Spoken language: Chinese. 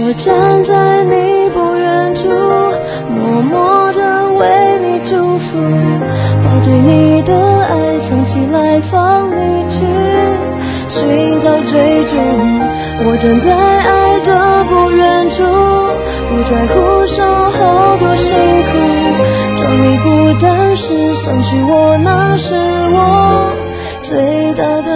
我站在你不远处，默默地为你祝福，把对你的爱藏起来，放你去寻找追逐。我站在爱的不远处，不在乎守候多辛苦，当你不但是想起我，那是我最大的